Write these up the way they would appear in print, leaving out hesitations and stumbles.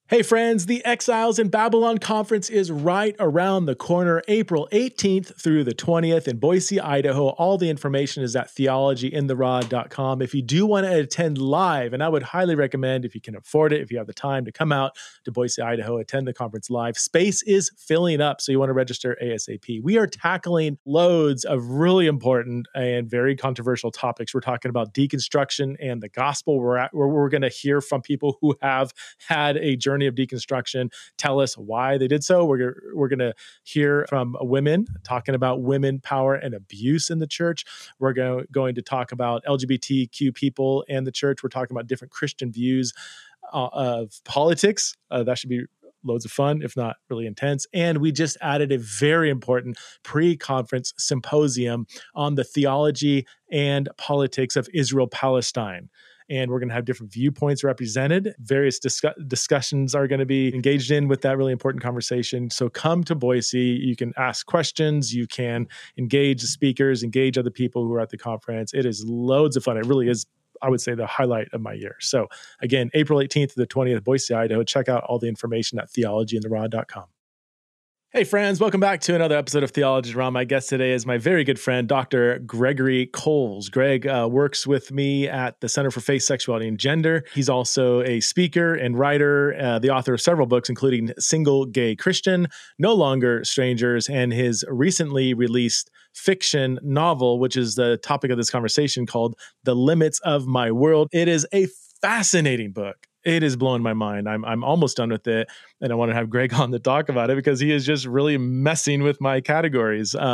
Hey friends, the Exiles in Babylon conference is right around the corner, April 18th through the 20th in Boise, Idaho. All the information is at theologyintheraw.com. If you do want to attend live, and I would highly recommend if you can afford it, if you have the time to come out to Boise, Idaho, attend the conference live. Space is filling up, so you want to register ASAP. We are tackling loads of really important and very controversial topics. We're talking about deconstruction and the gospel. We're going to hear from people who have had a journey of deconstruction, tell us why they did so. We're going to hear from women talking about women power and abuse in the church. We're going to talk about LGBTQ people and the church. We're talking about different Christian views of politics. That should be loads of fun, if not really intense. And we just added a very important pre-conference symposium on the theology and politics of Israel-Palestine. And we're going to have different viewpoints represented. Various discussions are going to be engaged in with that really important conversation. So come to Boise. You can ask questions. You can engage the speakers, engage other people who are at the conference. It is loads of fun. It really is, I would say, the highlight of my year. So again, April 18th to the 20th, Boise, Idaho. Check out all the information at theologyintheraw.com. Hey friends, welcome back to another episode of Theology Raw. My guest today is my very good friend, Dr. Gregory Coles. Greg works with me at the Center for Faith, Sexuality, and Gender. He's also a speaker and writer, the author of several books, including Single Gay Christian, No Longer Strangers, and his recently released fiction novel, which is the topic of this conversation, called The Limits of My World. It is a fascinating book. It is blowing my mind. I'm almost done with it, and I want to have Greg on to talk about it because he is just really messing with my categories. We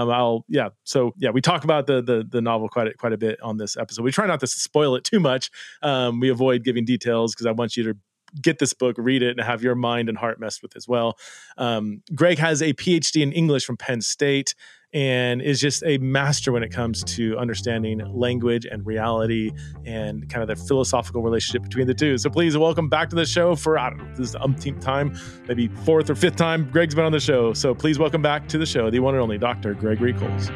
talk about the novel quite a bit on this episode. We try not to spoil it too much. We avoid giving details because I want you to get this book, read it, and have your mind and heart messed with as well. Greg has a PhD in English from Penn State and is just a master when it comes to understanding language and reality and kind of the philosophical relationship between the two. So please welcome back to the show for, I don't know, this is the umpteenth time, maybe fourth or fifth time Greg's been on the show. So please welcome back to the show, the one and only Dr. Gregory Coles.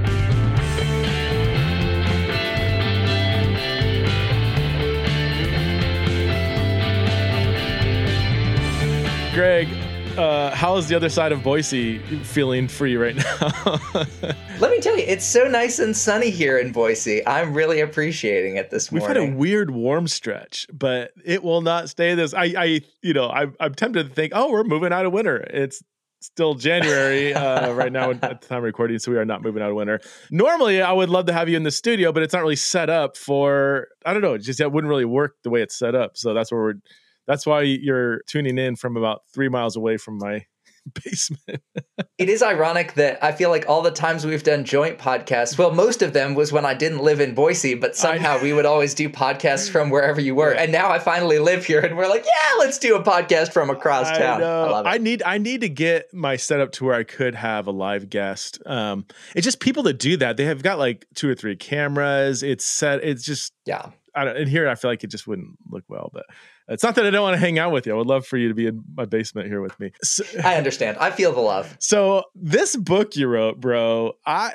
Greg, how is the other side of Boise feeling for you right now? Let me tell you, it's so nice and sunny here in Boise. I'm really appreciating it this morning. We've had a weird warm stretch, but it will not stay this. I'm tempted to think, oh, we're moving out of winter. It's still January right now at the time of recording, so we are not moving out of winter. Normally, I would love to have you in the studio, but it's not really set up for, I don't know, that wouldn't really work the way it's set up. So that's why you're tuning in from about 3 miles away from my basement. It is ironic that I feel like all the times we've done joint podcasts, well, most of them was when I didn't live in Boise, but somehow we would always do podcasts from wherever you were. And now I finally live here and we're like, yeah, let's do a podcast from across town. I love it. I need to get my setup to where I could have a live guest. It's just people that do that. They have got like 2 or 3 cameras. It's set. It's just, yeah. In here, I feel like it just wouldn't look well, but it's not that I don't want to hang out with you. I would love for you to be in my basement here with me. So, I understand. I feel the love. So this book you wrote, bro,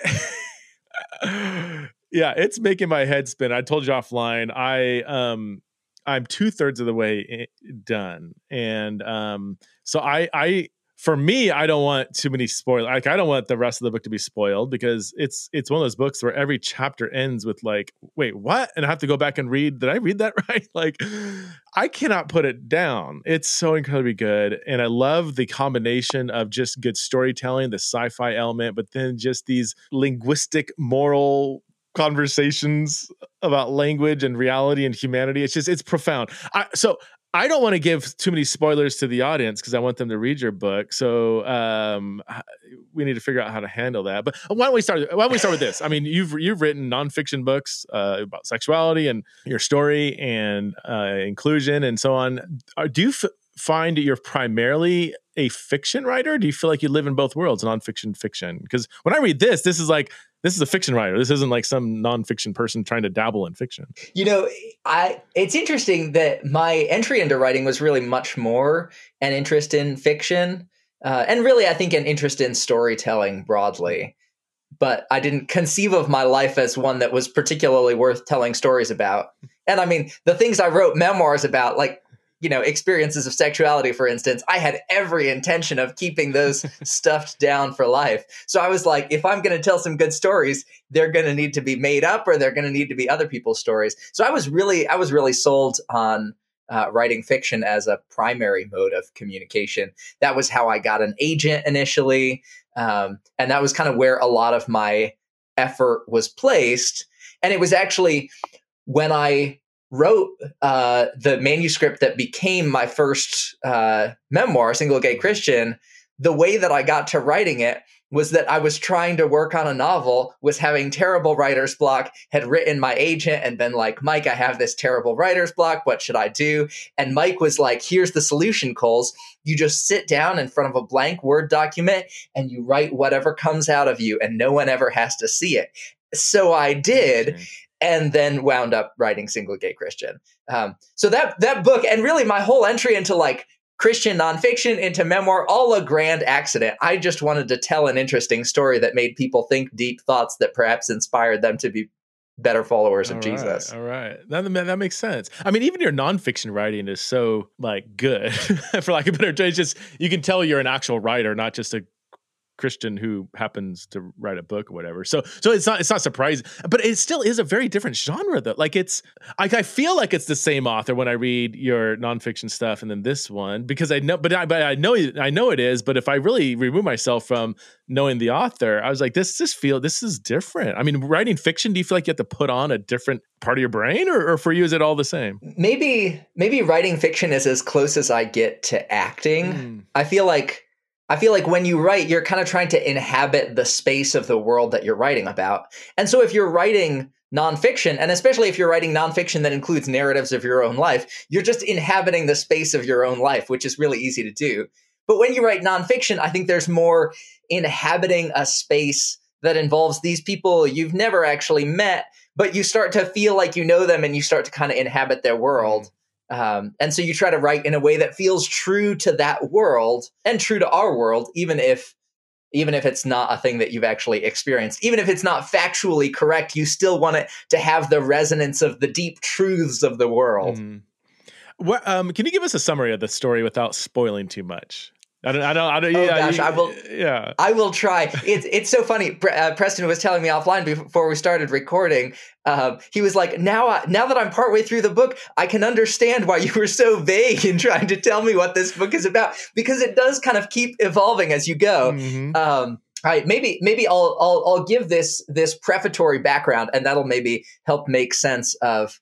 it's making my head spin. I told you offline, I'm 2/3 of the way done. And so for me, I don't want too many spoilers. Like, I don't want the rest of the book to be spoiled because it's one of those books where every chapter ends with like, wait, what? And I have to go back and read. Did I read that right? Like, I cannot put it down. It's so incredibly good. And I love the combination of just good storytelling, the sci-fi element, but then just these linguistic, moral conversations about language and reality and humanity. It's profound. I don't want to give too many spoilers to the audience because I want them to read your book. So we need to figure out how to handle that. But why don't we start with this? I mean, you've written nonfiction books about sexuality and your story and inclusion and so on. Do you find that you're primarily a fiction writer? Or do you feel like you live in both worlds, nonfiction, fiction? Because when I read this is a fiction writer. This isn't like some nonfiction person trying to dabble in fiction. You know, it's interesting that my entry into writing was really much more an interest in fiction, and really, I think, an interest in storytelling broadly. But I didn't conceive of my life as one that was particularly worth telling stories about. And I mean, the things I wrote memoirs about, like, experiences of sexuality, for instance, I had every intention of keeping those stuffed down for life. So I was like, if I'm going to tell some good stories, they're going to need to be made up, or they're going to need to be other people's stories. So I was really sold on writing fiction as a primary mode of communication. That was how I got an agent initially. And that was kind of where a lot of my effort was placed. And it was actually when I wrote the manuscript that became my first memoir, Single Gay Christian, the way that I got to writing it was that I was trying to work on a novel, was having terrible writer's block, had written my agent and been like, Mike, I have this terrible writer's block. What should I do? And Mike was like, here's the solution, Coles. You just sit down in front of a blank Word document and you write whatever comes out of you, and no one ever has to see it. So I did. And then wound up writing Single Gay Christian. So that book, and really my whole entry into like Christian nonfiction, into memoir, all a grand accident. I just wanted to tell an interesting story that made people think deep thoughts that perhaps inspired them to be better followers of Jesus. All right. That makes sense. I mean, even your nonfiction writing is so like good, for lack of a better term. It's just, you can tell you're an actual writer, not just a Christian who happens to write a book or whatever. So it's not surprising, but it still is a very different genre though. Like I feel like it's the same author when I read your nonfiction stuff and then this one, because I know, but I know it is. But if I really remove myself from knowing the author, I was like, this is different. I mean, writing fiction, do you feel like you have to put on a different part of your brain, or for you, is it all the same? Maybe writing fiction is as close as I get to acting. I feel like when you write, you're kind of trying to inhabit the space of the world that you're writing about. And so if you're writing nonfiction, and especially if you're writing nonfiction that includes narratives of your own life, you're just inhabiting the space of your own life, which is really easy to do. But when you write nonfiction, I think there's more inhabiting a space that involves these people you've never actually met, but you start to feel like you know them and you start to kind of inhabit their world. And so you try to write in a way that feels true to that world and true to our world, even if it's not a thing that you've actually experienced. Even if it's not factually correct, you still want it to have the resonance of the deep truths of the world. What, can you give us a summary of the story without spoiling too much? I don't. I will. Yeah, I will try. It's so funny. Preston was telling me offline before we started recording. He was like, "Now that I'm partway through the book, I can understand why you were so vague in trying to tell me what this book is about, because it does kind of keep evolving as you go." All right, maybe I'll give this prefatory background, and that'll maybe help make sense of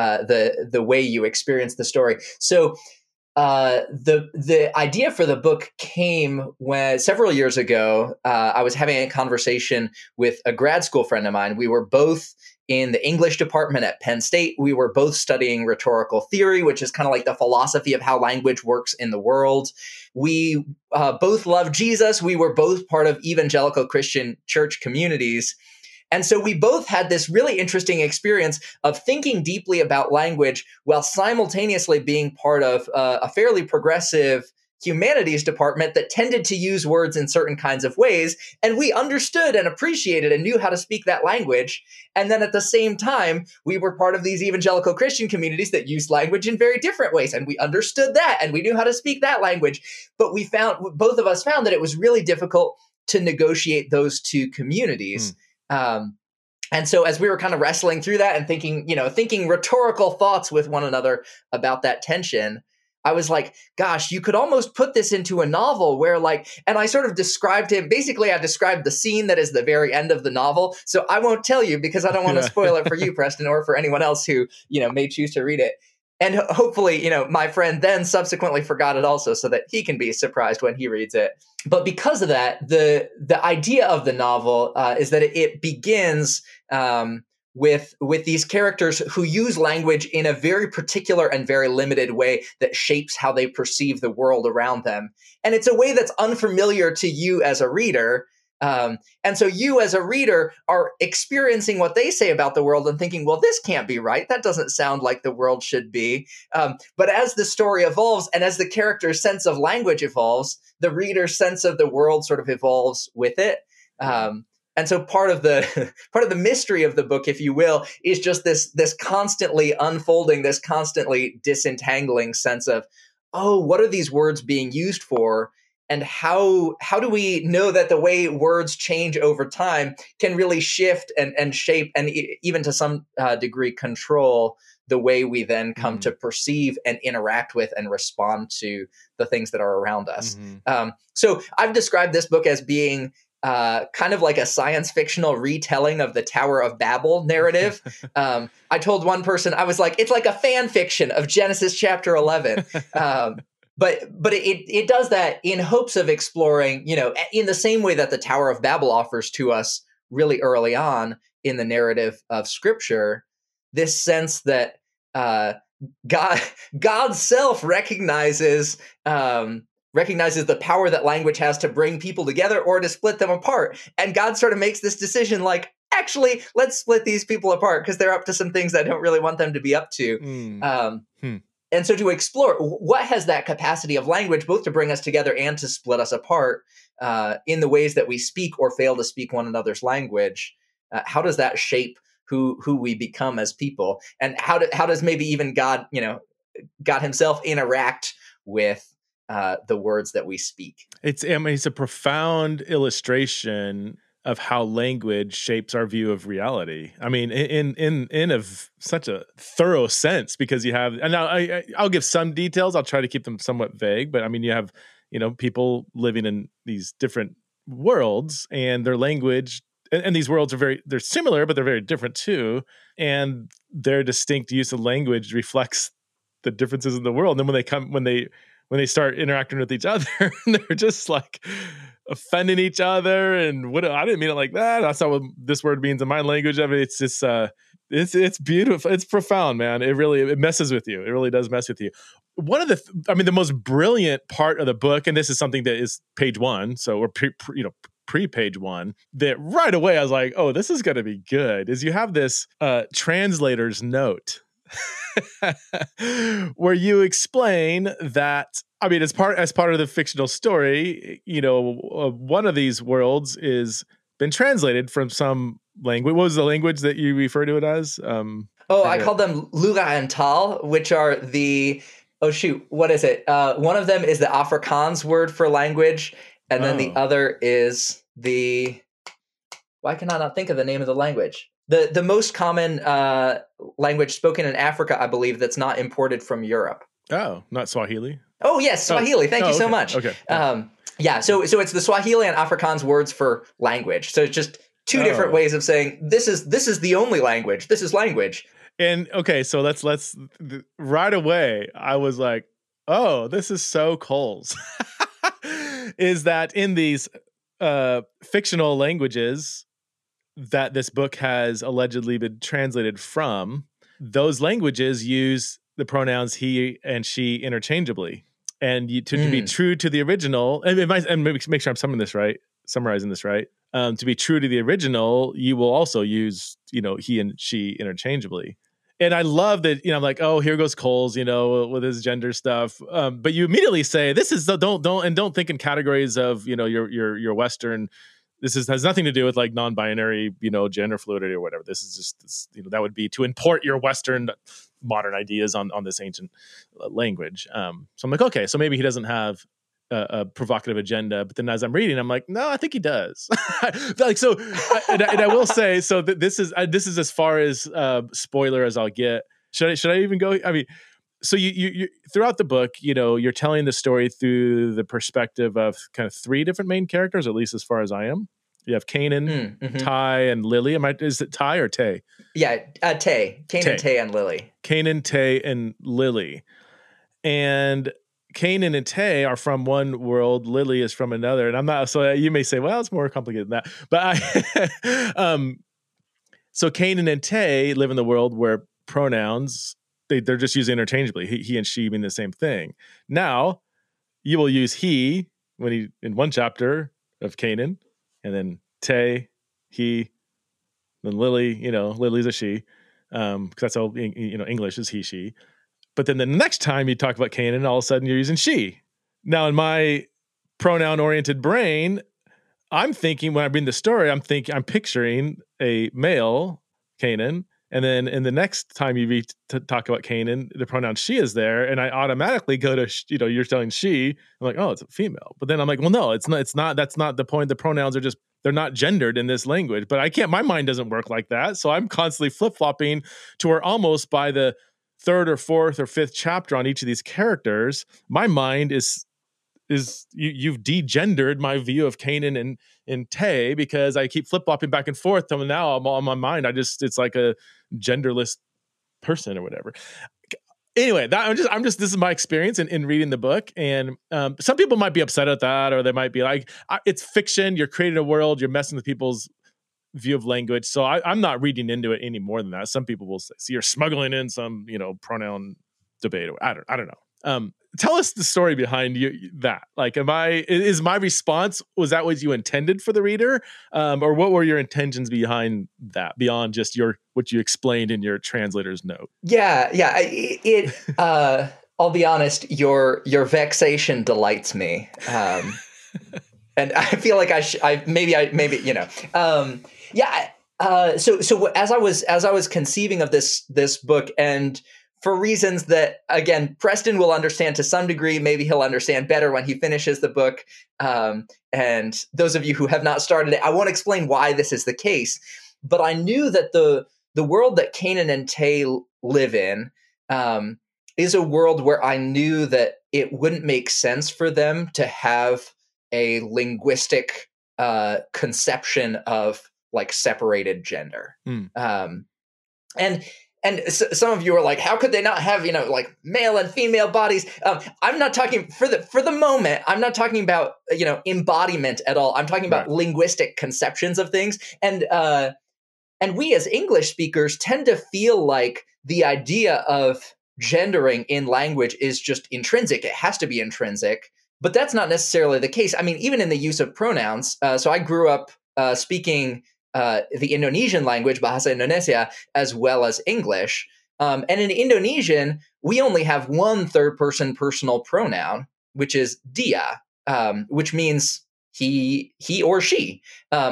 the way you experience the story. So. The idea for the book came when several years ago, I was having a conversation with a grad school friend of mine. We were both in the English department at Penn State. We were both studying rhetorical theory, which is kind of like the philosophy of how language works in the world. We both loved Jesus. We were both part of evangelical Christian church communities. And so we both had this really interesting experience of thinking deeply about language while simultaneously being part of a fairly progressive humanities department that tended to use words in certain kinds of ways. And we understood and appreciated and knew how to speak that language. And then at the same time, we were part of these evangelical Christian communities that used language in very different ways. And we understood that and we knew how to speak that language. But both of us found that it was really difficult to negotiate those two communities. And so as we were kind of wrestling through that and thinking rhetorical thoughts with one another about that tension, I was like, gosh, you could almost put this into a novel where and I sort of described him. Basically, I described the scene that is the very end of the novel. So I won't tell you because I don't want to spoil it for you, Preston, or for anyone else who, may choose to read it. And hopefully, my friend then subsequently forgot it also so that he can be surprised when he reads it. But because of that, the idea of the novel is that it begins with these characters who use language in a very particular and very limited way that shapes how they perceive the world around them. And it's a way that's unfamiliar to you as a reader. And so you as a reader are experiencing what they say about the world and thinking, well, this can't be right. That doesn't sound like the world should be. But as the story evolves and as the character's sense of language evolves, the reader's sense of the world sort of evolves with it. And so part of the part of the mystery of the book, if you will, is just this constantly unfolding, this constantly disentangling sense of, oh, what are these words being used for? And how do we know that the way words change over time can really shift and shape and even to some degree control the way we then come to perceive and interact with and respond to the things that are around us. So I've described this book as being kind of like a science fictional retelling of the Tower of Babel narrative. I told one person, I was like, it's like a fan fiction of Genesis chapter 11. But it does that in hopes of exploring, in the same way that the Tower of Babel offers to us really early on in the narrative of Scripture, this sense that God's self recognizes the power that language has to bring people together or to split them apart. And God sort of makes this decision like, actually, let's split these people apart because they're up to some things I don't really want them to be up to. And so to explore what has that capacity of language both to bring us together and to split us apart in the ways that we speak or fail to speak one another's language, how does that shape who we become as people? And how does maybe even God himself interact with the words that we speak? It's a profound illustration of how language shapes our view of reality. I mean, in such a thorough sense, because you have, and now I'll give some details. I'll try to keep them somewhat vague, but I mean, you have, people living in these different worlds and their language, and these worlds they're similar, but they're very different too. And their distinct use of language reflects the differences in the world. And then when they start interacting with each other, they're just like offending each other, and I didn't mean it like that. That's not what this word means in my language. I mean, it's just it's beautiful. It's profound, man. It messes with you. It really does mess with you. One of the most brilliant part of the book, and this is something that is page 1, so we're pre-page 1, that right away I was like, oh, this is going to be good, is you have this translator's note where you explain that, I mean, as part of the fictional story, one of these worlds is been translated from some language. What was the language that you refer to it as? I call them Lula and Tal, which are what is it? One of them is the Afrikaans word for language, and then the other is why can I not think of the name of the language? The most common language spoken in Africa, I believe, that's not imported from Europe. Oh, not Swahili? Oh, yes, Swahili. Thank you so much. Okay. So it's the Swahili and Afrikaans words for language. So it's just two different ways of saying this is the only language. This is language. And okay, so let's right away I was like, oh, this is so Coles. Is that in these fictional languages that this book has allegedly been translated from, those languages use the pronouns he and she interchangeably. And to be true to the original, and make sure I'm summarizing this right. To be true to the original, you will also use, he and she interchangeably. And I love that, I'm like, oh, here goes Coles, with his gender stuff. But you immediately say, this is don't think in categories of, your Western. This has nothing to do with like non-binary, gender fluidity or whatever. This is just, that would be to import your Western modern ideas on this ancient language. So I'm like, okay, so maybe he doesn't have a provocative agenda. But then as I'm reading, I'm like, no, I think he does. And I will say, so this is as far as spoiler as I'll get. Should I even go? I mean, so you throughout the book, you're telling the story through the perspective of kind of 3 different main characters, at least as far as I am. You have Kanan, Ty, and Lily. Is it Ty or Tay? Yeah, Tay. Kanan, Tay, and Lily. Kanan, Tay, and Lily. And Kanan and Tay are from one world. Lily is from another. And I'm not. So you may say, well, it's more complicated than that. But so Kanan and Tay live in the world where pronouns, they're just used interchangeably. He and she mean the same thing. Now, you will use he in one chapter of Kanan, and then Tay, he, then Lily. Lily's a she, because that's how English is he, she. But then the next time you talk about Kanan, all of a sudden you're using she. Now, in my pronoun-oriented brain, I'm thinking when I read the story, I'm picturing a male Canaan. And then in the next time you read to talk about Canaan, the pronoun she is there. And I automatically go to, you're telling she, I'm like, oh, it's a female. But then I'm like, well, no, it's not, that's not the point. The pronouns are just, they're not gendered in this language, but my mind doesn't work like that. So I'm constantly flip-flopping to where almost by the third or fourth or fifth chapter on each of these characters, my mind is you've degendered my view of Canaan and Tay, because I keep flip-flopping back and forth till now I'm on my mind. It's like a genderless person or whatever. Anyway, this is my experience in reading the book. And some people might be upset at that, or they might be like, it's fiction. You're creating a world. You're messing with people's view of language. So I'm not reading into it any more than that. Some people will say, so you're smuggling in some, pronoun debate. I don't know. Tell us the story behind that. Like, is my response, was that what you intended for the reader? Or what were your intentions behind that, beyond just what you explained in your translator's note? Yeah. I'll be honest, your vexation delights me. And I feel like so as I was conceiving of this book, and for reasons that, again, Preston will understand to some degree, maybe he'll understand better when he finishes the book. And those of you who have not started it, I won't explain why this is the case. But I knew that the world that Canaan and Tay live in is a world where I knew that it wouldn't make sense for them to have a linguistic conception of like separated gender. And some of you are like, how could they not have, like male and female bodies? I'm not talking for the moment. I'm not talking about, embodiment at all. I'm talking about linguistic conceptions of things. And we as English speakers tend to feel like the idea of gendering in language is just intrinsic. It has to be intrinsic, but that's not necessarily the case. I mean, even in the use of pronouns. So I grew up speaking the Indonesian language, Bahasa Indonesia, as well as English. And in Indonesian, we only have one third-person personal pronoun, which is dia, which means he or she.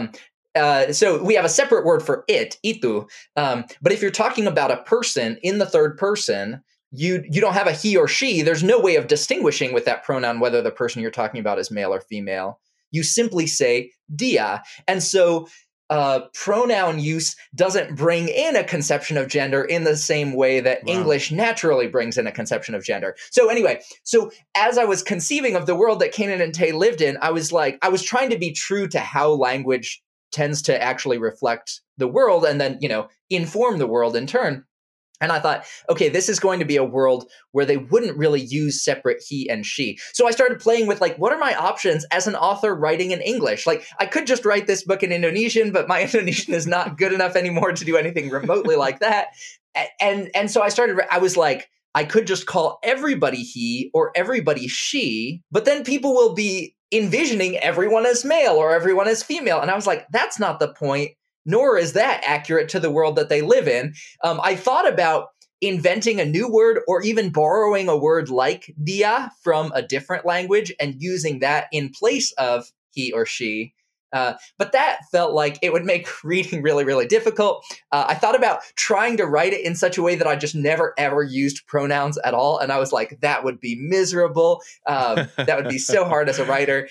So we have a separate word for it, itu. But if you're talking about a person in the third person, you don't have a he or she. There's no way of distinguishing with that pronoun whether the person you're talking about is male or female. You simply say dia. And so pronoun use doesn't bring in a conception of gender in the same way that English naturally brings in a conception of gender. So anyway, as I was conceiving of the world that Canaan and Tay lived in, I was trying to be true to how language tends to actually reflect the world and then, inform the world in turn. And I thought, okay, this is going to be a world where they wouldn't really use separate he and she. So I started playing with what are my options as an author writing in English? Like, I could just write this book in Indonesian, but my Indonesian is not good enough anymore to do anything remotely like that. And so I was like, I could just call everybody he or everybody she, but then people will be envisioning everyone as male or everyone as female. And I was like, that's not the point. Nor is that accurate to the world that they live in. I thought about inventing a new word or even borrowing a word like dia from a different language and using that in place of he or she. But that felt like it would make reading really, really difficult. I thought about trying to write it in such a way that I just never, ever used pronouns at all. And I was like, that would be miserable. That would be so hard as a writer.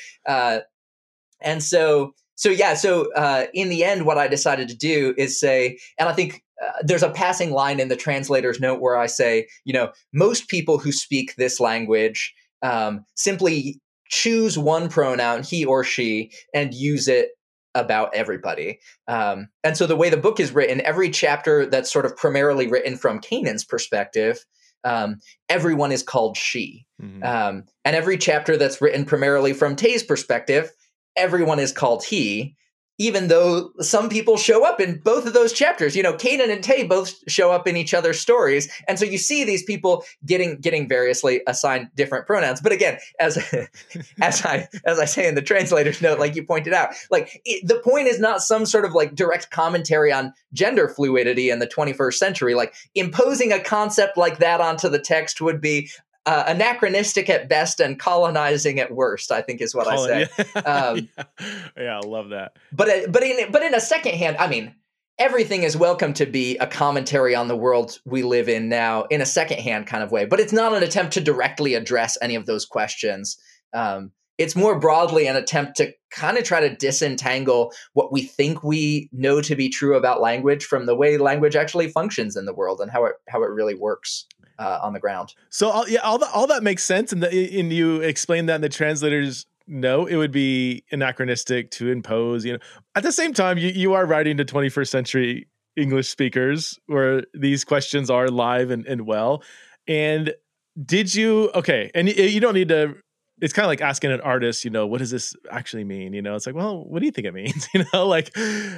So in the end, what I decided to do is say, and I think there's a passing line in the translator's note where I say, most people who speak this language simply choose one pronoun, he or she, and use it about everybody. And so the way the book is written, every chapter that's sort of primarily written from Canaan's perspective, everyone is called she. Mm-hmm. And every chapter that's written primarily from Tay's perspective, everyone is called he, even though some people show up in both of those chapters. Canaan and Tay both show up in each other's stories. And so you see these people getting variously assigned different pronouns. But again, as I say in the translator's note, like you pointed out, the point is not some sort of direct commentary on gender fluidity in the 21st century. Like imposing a concept like that onto the text would be, anachronistic at best and colonizing at worst, I think is what I say. Yeah, I love that. But in a second hand, I mean, everything is welcome to be a commentary on the world we live in now in a secondhand kind of way. But it's not an attempt to directly address any of those questions. It's more broadly an attempt to kind of try to disentangle what we think we know to be true about language from the way language actually functions in the world and how it really works on the ground. So all that makes sense, and you explained that in the translator's note. It would be anachronistic to impose. At the same time, you are writing to 21st century English speakers where these questions are live and well. And did you? Okay, and you don't need to. It's kind of like asking an artist, what does this actually mean? It's like, well, what do you think it means? Like,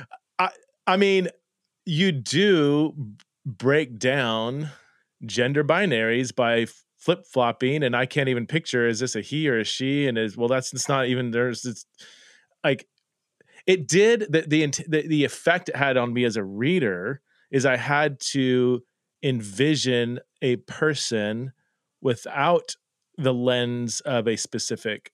I mean, you do break down gender binaries by flip-flopping, and I can't even picture, is this a he or a she? And it's not even, it's like, it did, the effect it had on me as a reader is I had to envision a person without the lens of a specific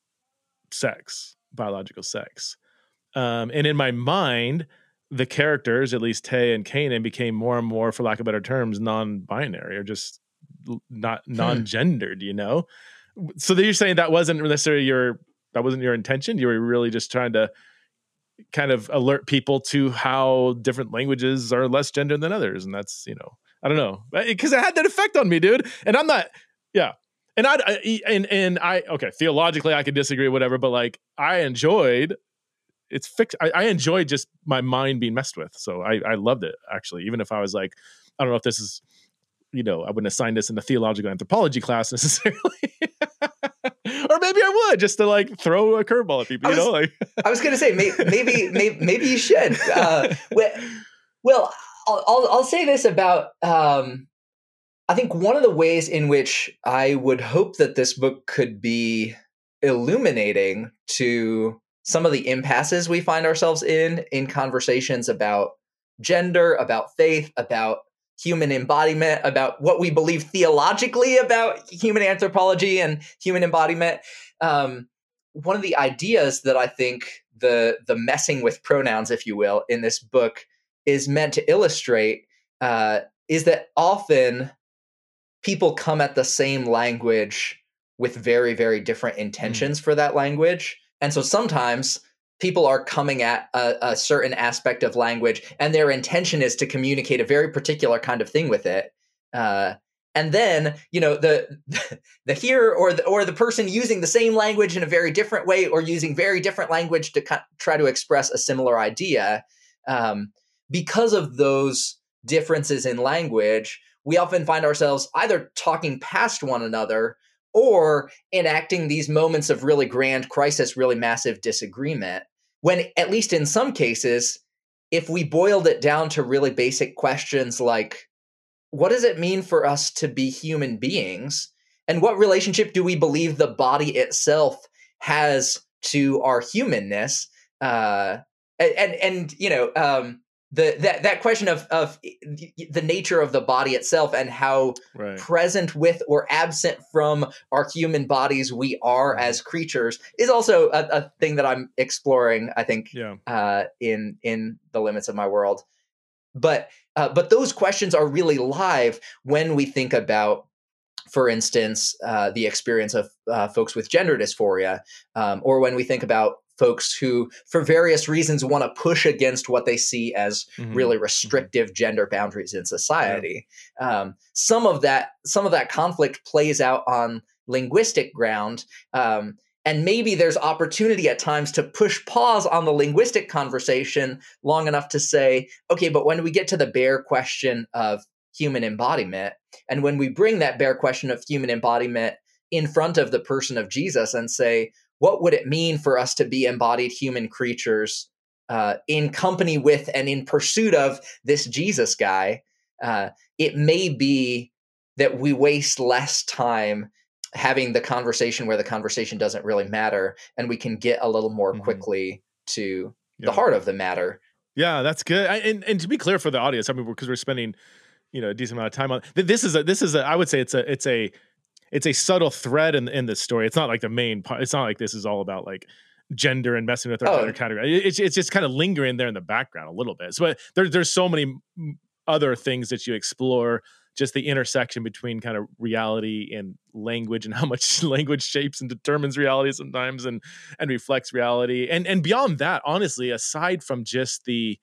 sex, biological sex. And in my mind, the characters, at least Tay and Kanan, became more and more, for lack of better terms, non-binary or just not non-gendered, So you're saying that wasn't necessarily your intention? You were really just trying to kind of alert people to how different languages are less gendered than others. And that's, I don't know, because it had that effect on me, dude. And I'm not, yeah. And okay, theologically I could disagree, whatever, but like I enjoyed it's fixed. I enjoyed just my mind being messed with. So I loved it, actually, even if I was like, I don't know if this is, I wouldn't assign this in the theological anthropology class necessarily. Or maybe I would, just to like throw a curveball at people, I was going to say, maybe you should. Well, I'll say this about, I think one of the ways in which I would hope that this book could be illuminating to some of the impasses we find ourselves in conversations about gender, about faith, about human embodiment, about what we believe theologically about human anthropology and human embodiment. One of the ideas that I think the messing with pronouns, if you will, in this book is meant to illustrate is that often people come at the same language with very, very different intentions for that language. And so sometimes people are coming at a certain aspect of language and their intention is to communicate a very particular kind of thing with it. And then, the hearer or the person using the same language in a very different way or using very different language to try to express a similar idea. Because of those differences in language, we often find ourselves either talking past one another or enacting these moments of really grand crisis, really massive disagreement, when, at least in some cases, if we boiled it down to really basic questions like, what does it mean for us to be human beings? And what relationship do we believe the body itself has to our humanness? That question of the nature of the body itself and how present with or absent from our human bodies we are as creatures is also a thing that I'm exploring, I think, in the limits of my world. But those questions are really live when we think about, for instance, the experience of folks with gender dysphoria, or when we think about folks who, for various reasons, want to push against what they see as really restrictive gender boundaries in society. Some of that conflict plays out on linguistic ground, and maybe there's opportunity at times to push pause on the linguistic conversation long enough to say, okay, but when we get to the bare question of human embodiment, and when we bring that bare question of human embodiment in front of the person of Jesus and say, what would it mean for us to be embodied human creatures in company with and in pursuit of this Jesus guy? It may be that we waste less time having the conversation where the conversation doesn't really matter, and we can get a little more quickly to the heart of the matter. Yeah, that's good. And to be clear for the audience, I mean, because we're spending, a decent amount of time on this is a I would say it's it's a subtle thread in the story. It's not like the main part. It's not like this is all about like gender and messing with our gender category. It's just kind of lingering there in the background a little bit. So there's so many other things that you explore, just the intersection between kind of reality and language, and how much language shapes and determines reality sometimes, and reflects reality. And beyond that, honestly, aside from the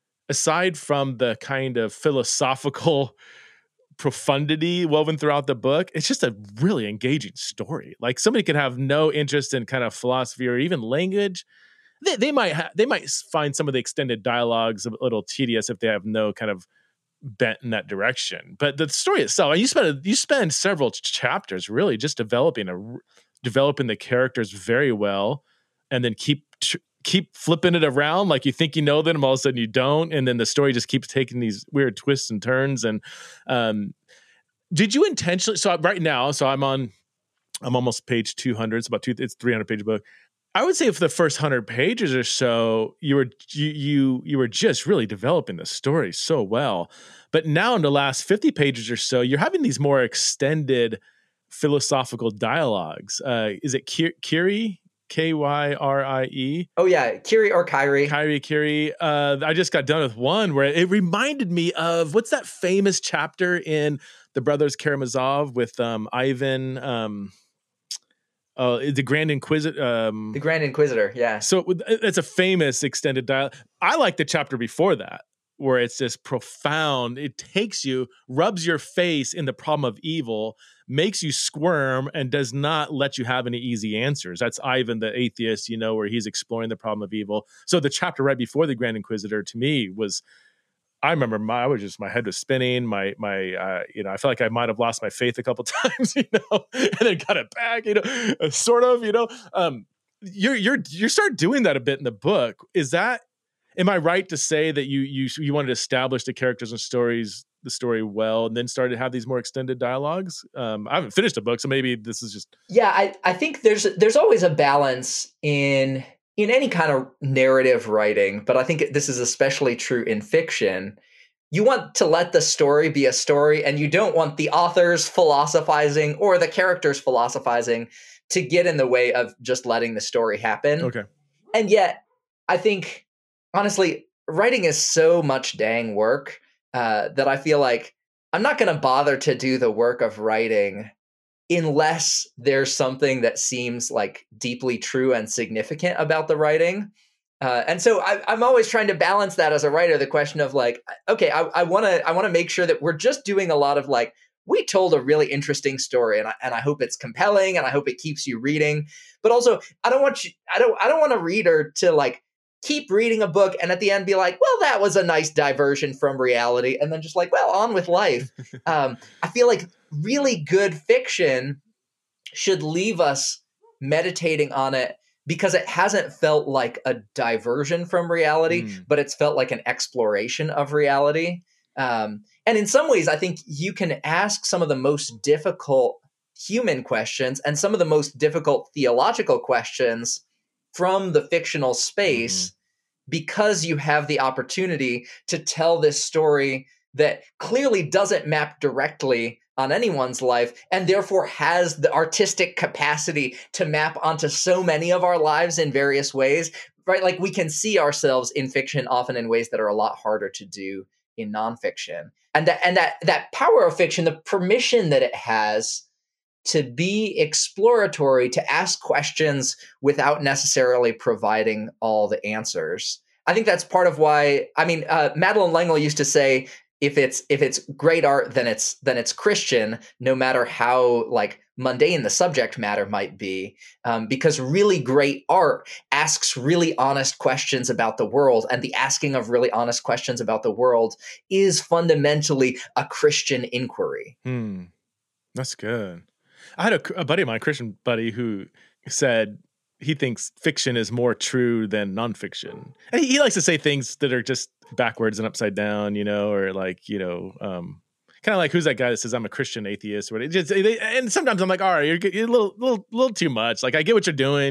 kind of philosophical profundity woven throughout the book, it's just a really engaging story. Like, somebody could have no interest in kind of philosophy or even language. They might find some of the extended dialogues a little tedious if they have no kind of bent in that direction. But the story itself, you spend several chapters really just developing the characters very well, and then keep flipping it around. Like, you think you know them, and all of a sudden you don't, and then the story just keeps taking these weird twists and turns. And did you intentionally? So right now, I'm almost page 200. It's 300-page book. I would say for the first 100 pages or so, you were just really developing the story so well. But now in the last 50 pages or so, you're having these more extended philosophical dialogues. Is it Kyrie? Kyrie? Oh yeah, Kyrie or Kyrie. Kyrie. I just got done with one where it reminded me of, what's that famous chapter in The Brothers Karamazov with Ivan? The Grand Inquisitor. The Grand Inquisitor, yeah. So it's a famous extended dialogue. I like the chapter before that, where it's just profound. It takes you, rubs your face in the problem of evil, makes you squirm, and does not let you have any easy answers. That's Ivan the atheist, where he's exploring the problem of evil. So the chapter right before the Grand Inquisitor, to me, was, I remember my head was spinning. I felt like I might have lost my faith a couple times, and then got it back, sort of, you start doing that a bit in the book. Am I right to say that you wanted to establish the characters and the story well, and then started to have these more extended dialogues? I haven't finished the book, so maybe this is just. Yeah, I think there's always a balance in any kind of narrative writing, but I think this is especially true in fiction. You want to let the story be a story, and you don't want the authors philosophizing or the characters philosophizing to get in the way of just letting the story happen. Okay. And yet, I think, honestly, writing is so much dang work that I feel like I'm not going to bother to do the work of writing unless there's something that seems like deeply true and significant about the writing. And so I'm always trying to balance that as a writer, the question of like, okay, I want to make sure that we're just doing a lot of like, we told a really interesting story, and I hope it's compelling, and I hope it keeps you reading. But also, I don't want a reader to like keep reading a book and at the end be like, well, that was a nice diversion from reality, and then just like, well, on with life. I feel like really good fiction should leave us meditating on it, because it hasn't felt like a diversion from reality, but it's felt like an exploration of reality. And in some ways, I think you can ask some of the most difficult human questions and some of the most difficult theological questions from the fictional space, because you have the opportunity to tell this story that clearly doesn't map directly on anyone's life, and therefore has the artistic capacity to map onto so many of our lives in various ways, right? Like, we can see ourselves in fiction often in ways that are a lot harder to do in nonfiction. And that power of fiction, the permission that it has to be exploratory, to ask questions without necessarily providing all the answers. I think that's part of why, Madeleine L'Engle used to say, if it's great art, then it's Christian, no matter how like mundane the subject matter might be, because really great art asks really honest questions about the world, and the asking of really honest questions about the world is fundamentally a Christian inquiry. That's good. I had a buddy of mine, a Christian buddy, who said he thinks fiction is more true than nonfiction. And he likes to say things that are just backwards and upside down, or like, kind of like, who's that guy that says I'm a Christian atheist? Or and sometimes I'm like, all right, you're a little too much. Like, I get what you're doing,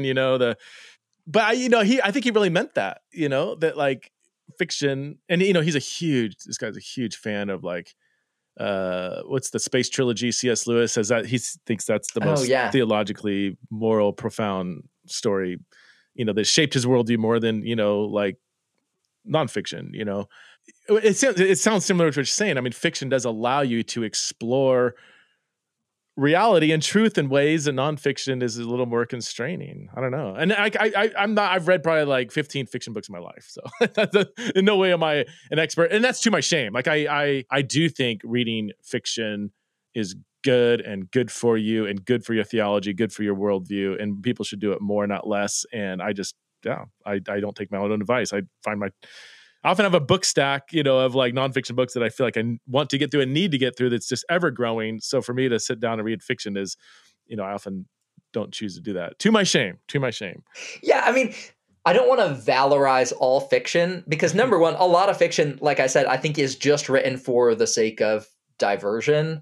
but I think he really meant that, that like fiction, and this guy's a huge fan of like what's the Space Trilogy? C.S. Lewis says that he thinks that's the most theologically moral, profound story, that shaped his worldview more than, like nonfiction, It sounds similar to what you're saying. I mean, fiction does allow you to explore reality and truth in ways that nonfiction is a little more constraining. I don't know. And I've read probably like 15 fiction books in my life. So in no way am I an expert. And that's to my shame. Like I do think reading fiction is good and good for you and good for your theology, good for your worldview, and people should do it more, not less. And I don't take my own advice. I often have a book stack, of like nonfiction books that I feel like I want to get through and need to get through that's just ever growing. So for me to sit down and read fiction is, I often don't choose to do that. To my shame. Yeah, I mean, I don't want to valorize all fiction because number one, a lot of fiction, like I said, I think is just written for the sake of diversion.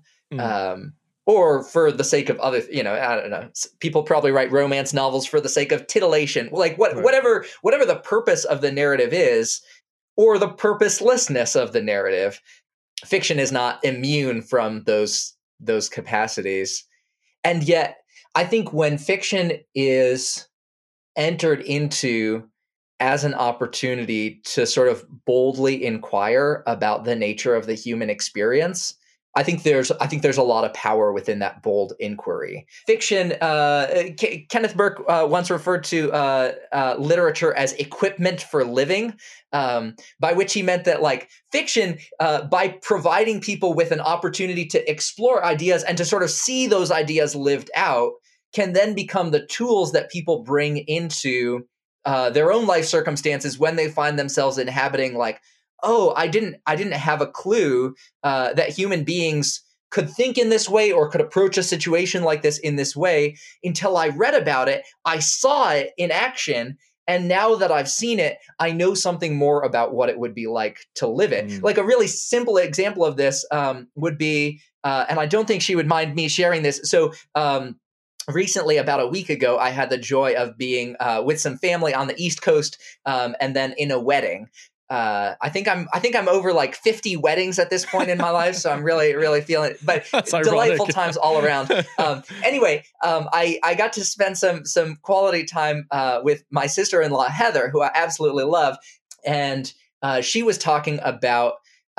Or for the sake of other, I don't know. People probably write romance novels for the sake of titillation, like whatever the purpose of the narrative is, or the purposelessness of the narrative. Fiction is not immune from those capacities. And yet, I think when fiction is entered into as an opportunity to sort of boldly inquire about the nature of the human experience, I think there's a lot of power within that bold inquiry. Fiction, Kenneth Burke once referred to literature as equipment for living, by which he meant that like fiction, by providing people with an opportunity to explore ideas and to sort of see those ideas lived out, can then become the tools that people bring into their own life circumstances when they find themselves inhabiting like, oh, I didn't have a clue that human beings could think in this way or could approach a situation like this in this way until I read about it. I saw it in action. And now that I've seen it, I know something more about what it would be like to live it. Like a really simple example of this would be, and I don't think she would mind me sharing this. So recently, about a week ago, I had the joy of being with some family on the East Coast and then in a wedding. I think I'm over like 50 weddings at this point in my life, so I'm really feeling it. But delightful times all around. Anyway, I got to spend some quality time with my sister-in-law Heather, who I absolutely love, and she was talking about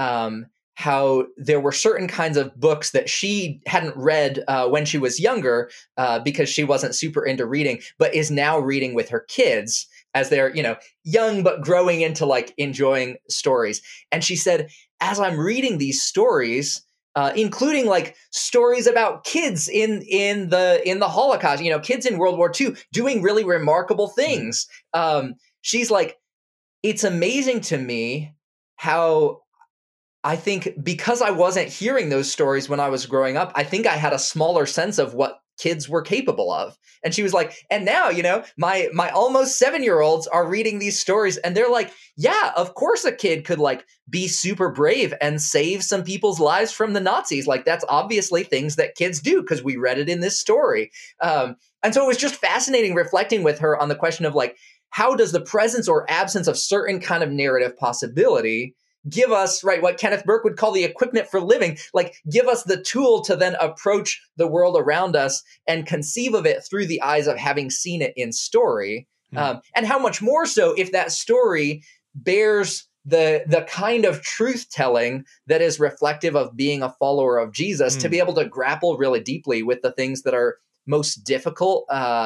how there were certain kinds of books that she hadn't read when she was younger because she wasn't super into reading, but is now reading with her kids as they're, young, but growing into like enjoying stories. And she said, as I'm reading these stories, including like stories about kids in the Holocaust, kids in World War II doing really remarkable things. She's like, it's amazing to me how I think because I wasn't hearing those stories when I was growing up, I think I had a smaller sense of what kids were capable of. And she was like, and now, my almost 7-year-olds are reading these stories and they're like, yeah, of course a kid could like be super brave and save some people's lives from the Nazis. Like that's obviously things that kids do because we read it in this story. And so it was just fascinating reflecting with her on the question of like, how does the presence or absence of certain kind of narrative possibility give us, right, what Kenneth Burke would call the equipment for living, like give us the tool to then approach the world around us and conceive of it through the eyes of having seen it in story. And how much more so if that story bears the kind of truth telling that is reflective of being a follower of Jesus, to be able to grapple really deeply with the things that are most difficult,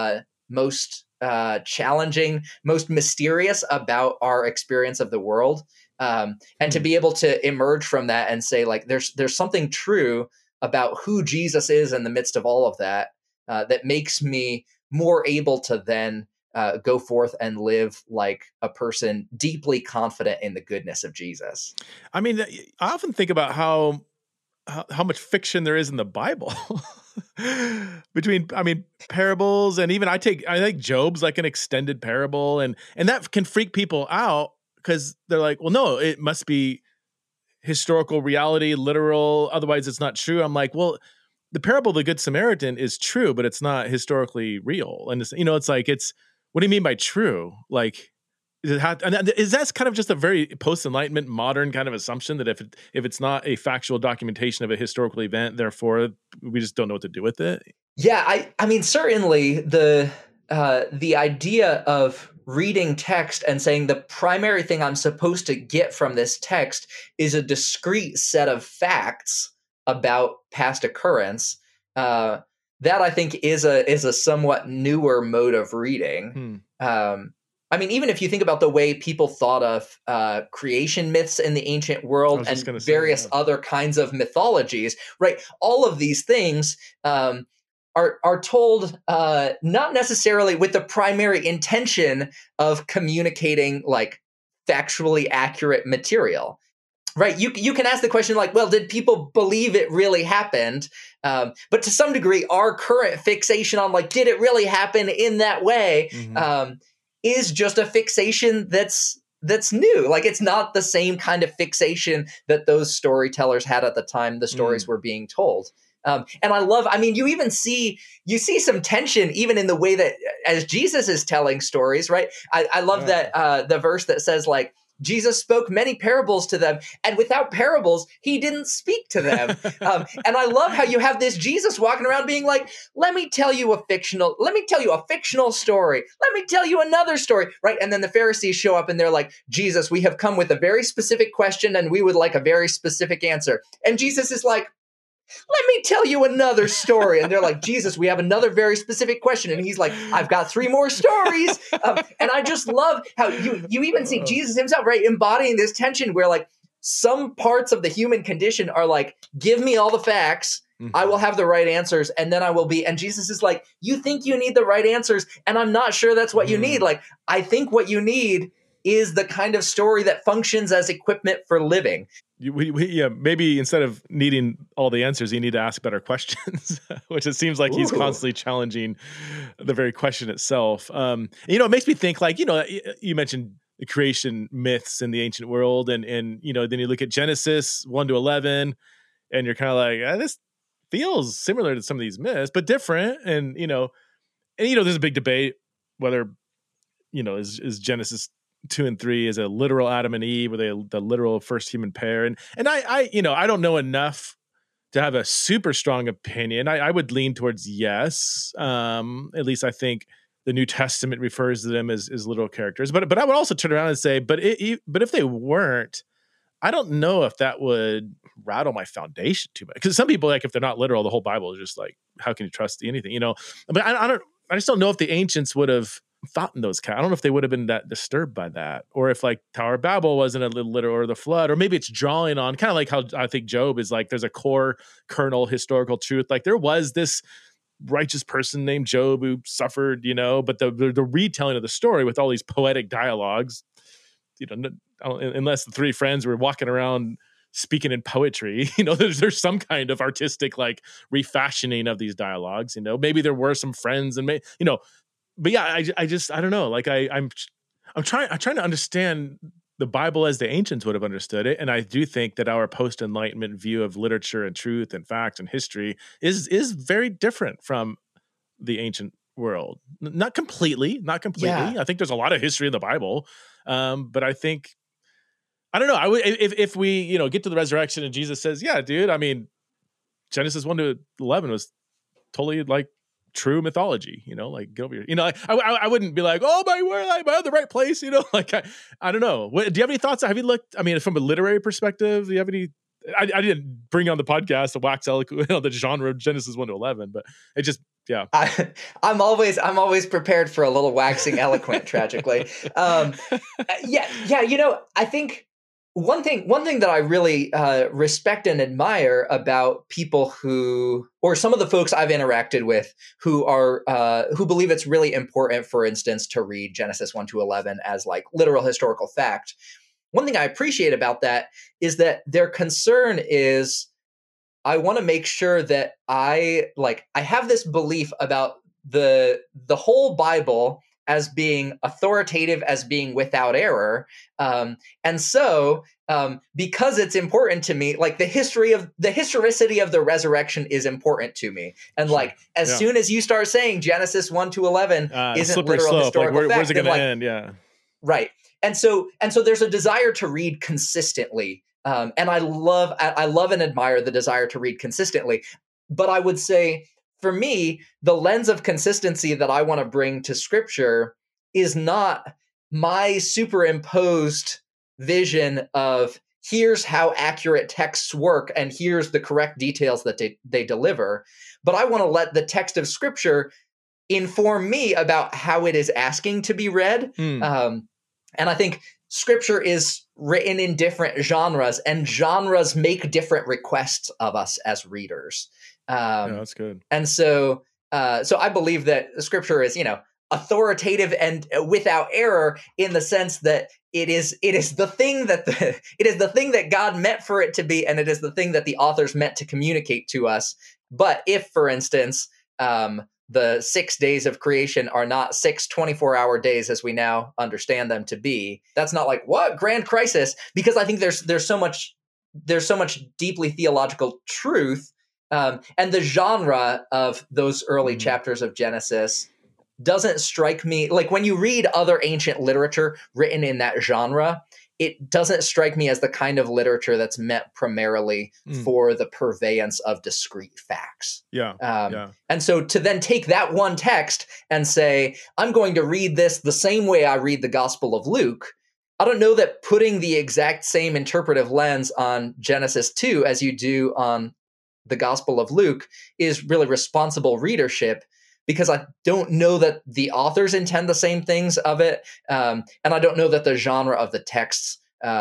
most challenging, most mysterious about our experience of the world. And to be able to emerge from that and say, like, there's something true about who Jesus is in the midst of all of that, that makes me more able to then go forth and live like a person deeply confident in the goodness of Jesus. I mean, I often think about how much fiction there is in the Bible. Between, parables, and even I think Job's like an extended parable, and that can freak people out. Because they're like, well, no, it must be historical reality, literal. Otherwise, it's not true. I'm like, well, the parable of the Good Samaritan is true, but it's not historically real. And it's, it's like, what do you mean by true? Like, And is that kind of just a very post-Enlightenment modern kind of assumption that if it's not a factual documentation of a historical event, therefore we just don't know what to do with it? Yeah, I mean, certainly the idea of reading text and saying the primary thing I'm supposed to get from this text is a discrete set of facts about past occurrence. That I think is a somewhat newer mode of reading. I mean, even if you think about the way people thought of creation myths in the ancient world and various other kinds of mythologies, right? All of these things are told not necessarily with the primary intention of communicating like factually accurate material. Right. You can ask the question like, well, did people believe it really happened? But to some degree, our current fixation on like, did it really happen in that way is just a fixation that's new. Like, it's not the same kind of fixation that those storytellers had at the time the stories were being told. And I mean, you see some tension even in the way that as Jesus is telling stories, right? I love that the verse that says like, Jesus spoke many parables to them, and without parables, he didn't speak to them. And I love how you have this Jesus walking around being like, let me tell you a fictional story. Let me tell you another story, right? And then the Pharisees show up and they're like, Jesus, we have come with a very specific question and we would like a very specific answer. And Jesus is like, let me tell you another story. And they're like, Jesus, we have another very specific question. And he's like, I've got 3 more stories. And I just love how you even see Jesus himself, right, embodying this tension where like some parts of the human condition are like, give me all the facts. I will have the right answers. And then I will be. And Jesus is like, you think you need the right answers. And I'm not sure that's what you need. Like, I think what you need is the kind of story that functions as equipment for living. Maybe instead of needing all the answers, you need to ask better questions, which it seems like he's constantly challenging the very question itself. It makes me think like, you mentioned the creation myths in the ancient world and then you look at Genesis 1-11 and you're kind of like, this feels similar to some of these myths, but different. And there's a big debate whether, is Genesis 2 and 3 is a literal Adam and Eve, were they the literal first human pair? And I don't know enough to have a super strong opinion. I would lean towards yes. At least I think the New Testament refers to them as literal characters. But I would also turn around and say, but if they weren't, I don't know if that would rattle my foundation too much. Because some people, like, if they're not literal, the whole Bible is just like, how can you trust anything? But I just don't know if the ancients would have thought in those kind. I don't know if they would have been that disturbed by that, or if like Tower of Babel wasn't a little literal, or the flood, or maybe it's drawing on kind of like how I think Job is like, there's a core kernel historical truth. Like there was this righteous person named Job who suffered, but the retelling of the story with all these poetic dialogues, unless the 3 friends were walking around speaking in poetry, there's some kind of artistic like refashioning of these dialogues. Maybe there were some friends and but yeah, I don't know. Like I'm trying to understand the Bible as the ancients would have understood it, and I do think that our post-Enlightenment view of literature and truth and facts and history is very different from the ancient world. Not completely. Yeah. I think there's a lot of history in the Bible, but I think I don't know. If we get to the resurrection and Jesus says, "Yeah, dude, I mean, Genesis 1-11 was totally like." True mythology, like get over here. I wouldn't be like, oh my word, I'm at the right place, like I don't know. Do you have any thoughts? Have you looked? I mean, from a literary perspective, do you have any? I didn't bring on the podcast to wax eloquent, the genre of Genesis 1-11, but it just, yeah. I'm always prepared for a little waxing eloquent. Tragically, yeah. I think. One thing that I really respect and admire about people or some of the folks I've interacted with who believe it's really important, for instance, to read Genesis 1-11 as like literal historical fact. One thing I appreciate about that is that their concern is, I want to make sure that I have this belief about the whole Bible as being authoritative, as being without error. And so because it's important to me, like the historicity of the resurrection is important to me. And like, as soon as you start saying Genesis 1-11 isn't literal historical fact, where's it going to end? Yeah. Right. And so there's a desire to read consistently. And I love and admire the desire to read consistently. But I would say, for me, the lens of consistency that I want to bring to scripture is not my superimposed vision of here's how accurate texts work and here's the correct details that they deliver. But I want to let the text of scripture inform me about how it is asking to be read. And I think scripture is written in different genres, and genres make different requests of us as readers. Yeah, that's good. And so I believe that scripture is, authoritative and without error, in the sense that it is the thing that it is the thing that God meant for it to be, and it is the thing that the authors meant to communicate to us. But if, for instance, the 6 days of creation are not 6 24-hour days as we now understand them to be, that's not like, what grand crisis, because I think there's so much deeply theological truth. And the genre of those early chapters of Genesis doesn't strike me like, when you read other ancient literature written in that genre, it doesn't strike me as the kind of literature that's meant primarily for the purveyance of discrete facts. And so to then take that one text and say, I'm going to read this the same way I read the Gospel of Luke, I don't know that putting the exact same interpretive lens on Genesis 2 as you do on the Gospel of Luke is really responsible readership, because I don't know that the authors intend the same things of it. And I don't know that the genre of the texts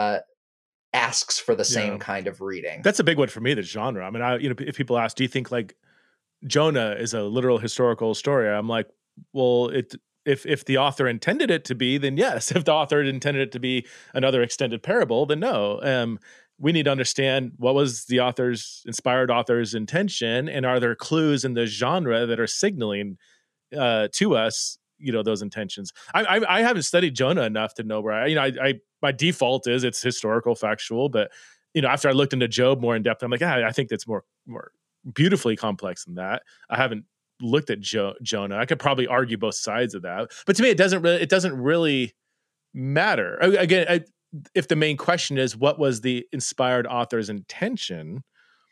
asks for the same kind of reading. That's a big one for me, the genre. I mean, if people ask, do you think like Jonah is a literal historical story? I'm like, well, if the author intended it to be, then yes. If the author intended it to be another extended parable, then no. We need to understand what was the inspired author's intention, and are there clues in the genre that are signaling to us, those intentions. I haven't studied Jonah enough to know where I my default is it's historical, factual, but after I looked into Job more in depth, I'm like, I think that's more beautifully complex than that. I haven't looked at Jonah. I could probably argue both sides of that, but to me, it doesn't really matter. Again, if the main question is what was the inspired author's intention,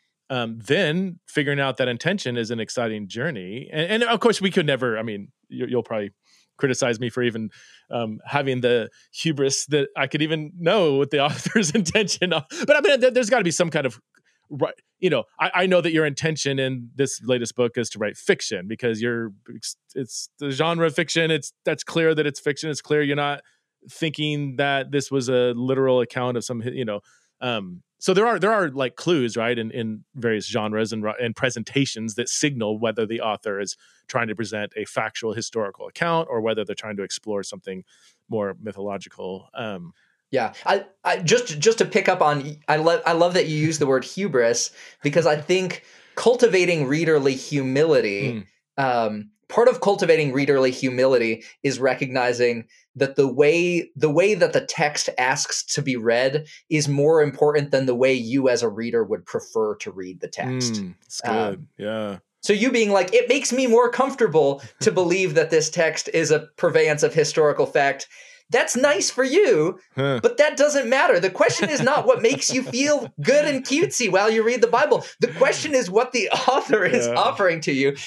then figuring out that intention is an exciting journey. And of course, we could never. I mean, you'll probably criticize me for even having the hubris that I could even know what the author's intention. But I mean, there's got to be some kind of right. I know that your intention in this latest book is to write fiction, because it's the genre of fiction. That's clear that it's fiction. It's clear you're not thinking that this was a literal account of some, so there are like clues, right, in various genres and presentations that signal whether the author is trying to present a factual historical account or whether they're trying to explore something more mythological. Yeah, I just to pick up on, I love that you use the word hubris, because I think cultivating readerly humility, part of cultivating readerly humility is recognizing that the way that the text asks to be read is more important than the way you as a reader would prefer to read the text. It's good. Yeah. So you being like, it makes me more comfortable to believe that this text is a purveyance of historical fact. That's nice for you, but that doesn't matter. The question is not what makes you feel good and cutesy while you read the Bible. The question is what the author is offering to you.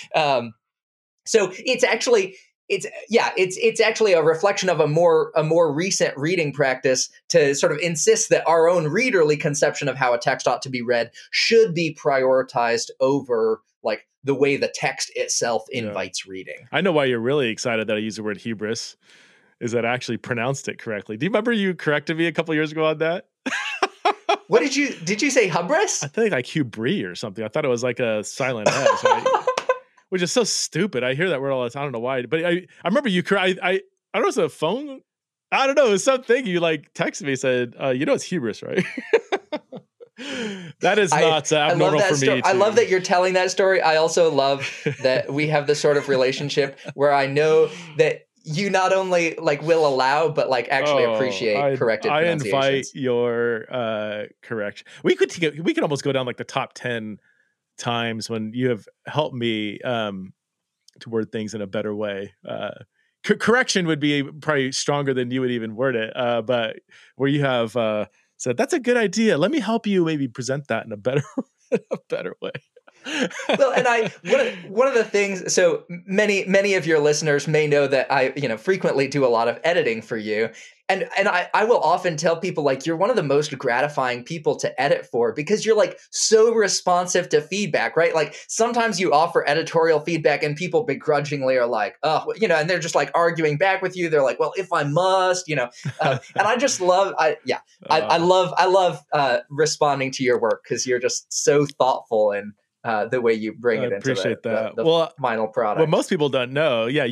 So it's actually a reflection of a more recent reading practice to sort of insist that our own readerly conception of how a text ought to be read should be prioritized over like the way the text itself invites reading. I know why you're really excited that I use the word hubris, is that I actually pronounced it correctly. Do you remember you corrected me a couple years ago on that? What did you say, hubris? I think like hubris or something. I thought it was like a silent S, right? Which is so stupid. I hear that word all the time. I don't know why, but I remember you. I don't know. It's a phone. I don't know. It was something you like texted me, said, it's hubris, right? That is not abnormal for me. I love that you're telling that story. I also love that we have this sort of relationship where I know that you not only like will allow, but like actually appreciate corrected pronunciations. I invite your correction. We could almost go down like the top 10 times when you have helped me to word things in a better way. correction would be probably stronger than you would even word it. But where you have said, that's a good idea. Let me help you maybe present that in a better, a better way. Well, and one of the things, so many of your listeners may know that I frequently do a lot of editing for you, and I will often tell people, like, you're one of the most gratifying people to edit for, because you're like so responsive to feedback, right? Like sometimes you offer editorial feedback and people begrudgingly are like, oh, and they're just like arguing back with you. They're like, well, if I must, and I just love, I love responding to your work, because you're just so thoughtful and the way you bring it into the final product. Well, most people don't know. Yeah,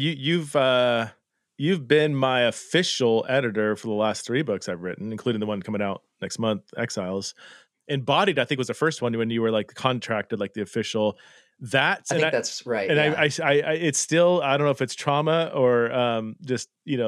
you've been my official editor for the last 3 books I've written, including the one coming out next month, Exiles. Embodied, I think, was the first one when you were like contracted, like the official. I think that's right. And I it's still, I don't know if it's trauma or just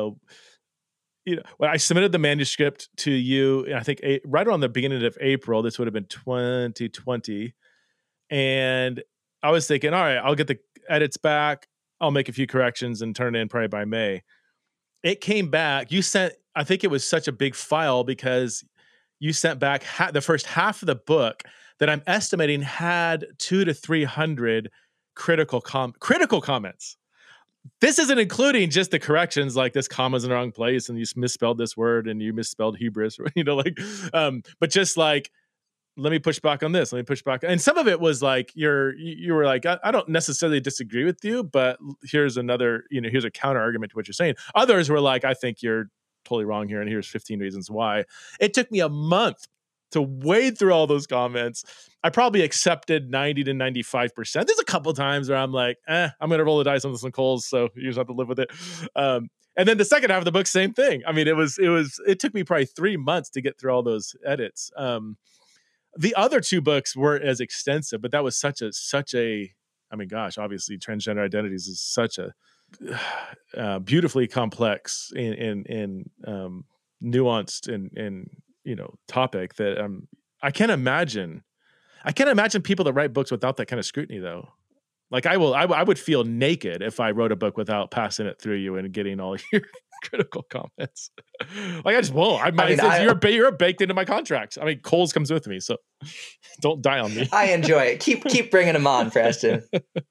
when I submitted the manuscript to you, and I think right around the beginning of April, this would have been 2020. And I was thinking, all right, I'll get the edits back. I'll make a few corrections and turn it in probably by May. It came back. You sent, I think it was such a big file because you sent back the first half of the book that I'm estimating had 200 to 300 critical comments. This isn't including just the corrections, like this comma's in the wrong place and you misspelled this word and you misspelled hubris, but just like, let me push back on this. Let me push back. And some of it was like, you were like, I don't necessarily disagree with you, but here's another, here's a counter argument to what you're saying. Others were like, I think you're totally wrong here. And here's 15 reasons why. It took me a month to wade through all those comments. I probably accepted 90 to 95%. There's a couple times where I'm like, I'm going to roll the dice on some coals. So you just have to live with it. And then the second half of the book, same thing. I mean, it took me probably 3 months to get through all those edits. The other 2 books weren't as extensive, but that was such a, I mean, gosh, obviously Transgender Identities is such a beautifully complex and nuanced and topic that I can't imagine people that write books without that kind of scrutiny, though. Like I would feel naked if I wrote a book without passing it through you and getting all your critical comments. Like I just won't. You're baked into my contract. I mean, Coles comes with me, so don't die on me. I enjoy it. Keep bringing them on, Preston.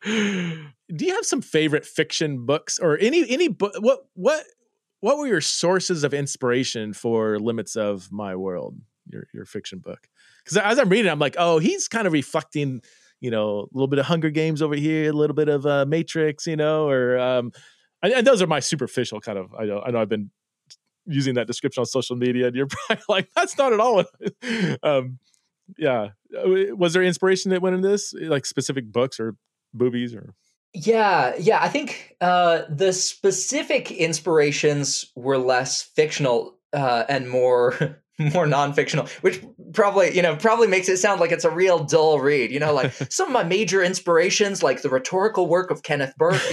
Do you have some favorite fiction books or any book? What were your sources of inspiration for Limits of My World, your fiction book? Because as I'm reading, I'm like, oh, he's kind of reflecting, a little bit of Hunger Games over here, a little bit of Matrix, and those are my superficial kind of. I know I've been using that description on social media, and you're probably like, that's not at all. Yeah, was there inspiration that went in this, like specific books or movies or? Yeah. I think the specific inspirations were less fictional and more non-fictional, which probably makes it sound like it's a real dull read. Like some of my major inspirations, like the rhetorical work of Kenneth Burke.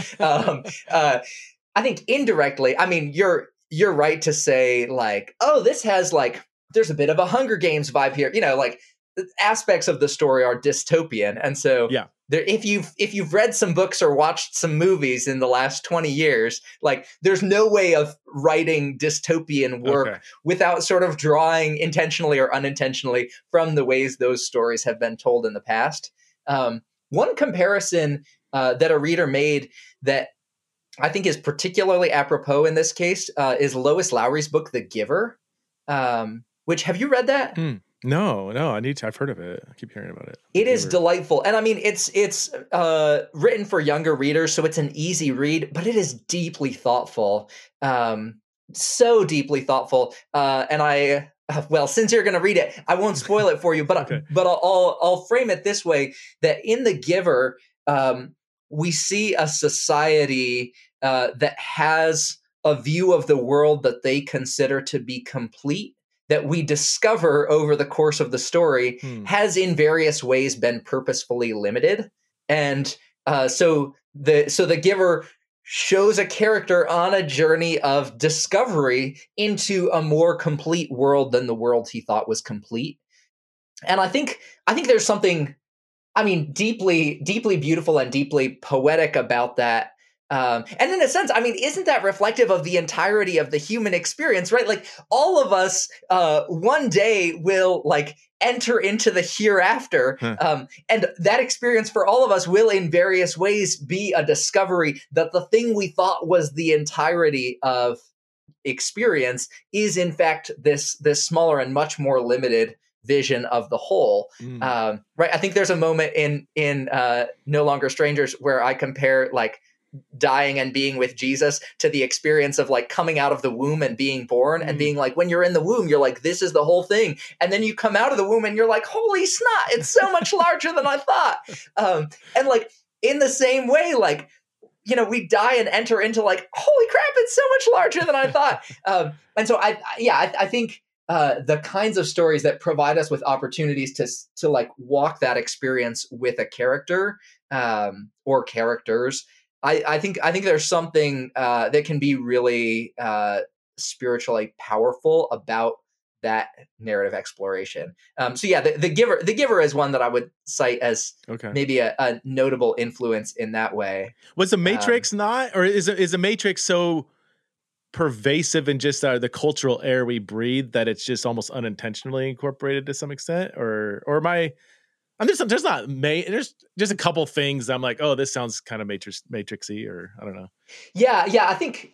I think indirectly, I mean, you're right to say like, oh, this has like, there's a bit of a Hunger Games vibe here. Like aspects of the story are dystopian, and so yeah. If you've read some books or watched some movies in the last 20 years, like there's no way of writing dystopian work without sort of drawing intentionally or unintentionally from the ways those stories have been told in the past. One comparison that a reader made that I think is particularly apropos in this case is Lois Lowry's book, The Giver, which, have you read that? No, I need to. I've heard of it. I keep hearing about it. It is delightful. And I mean, it's written for younger readers, so it's an easy read, but it is deeply thoughtful. So deeply thoughtful. And since you're going to read it, I won't spoil it for you, but I'll frame it this way, that in The Giver, we see a society that has a view of the world that they consider to be complete, that we discover over the course of the story has in various ways been purposefully limited. And so the Giver shows a character on a journey of discovery into a more complete world than the world he thought was complete. And I think there's something, I mean, deeply, deeply beautiful and deeply poetic about that. And in a sense, I mean, isn't that reflective of the entirety of the human experience, right? Like all of us one day will like enter into the hereafter. And that experience for all of us will in various ways be a discovery that the thing we thought was the entirety of experience is in fact this smaller and much more limited vision of the whole. Right. I think there's a moment in No Longer Strangers where I compare like dying and being with Jesus to the experience of like coming out of the womb and being born and being like, when you're in the womb, you're like, this is the whole thing. And then you come out of the womb and you're like, holy snot, it's so much larger than I thought. And like in the same way, like, you know, we die and enter into like, holy crap, it's so much larger than I thought. And so I think the kinds of stories that provide us with opportunities to like walk that experience with a character or characters, I think there's something that can be really spiritually powerful about that narrative exploration. So yeah, the Giver is one that I would cite as maybe a notable influence in that way. Was The Matrix not, or is The Matrix so pervasive in just the cultural air we breathe that it's just almost unintentionally incorporated to some extent, or am I? There's just a couple things I'm like, oh, this sounds kind of Matrixy, or I don't know. Yeah, I think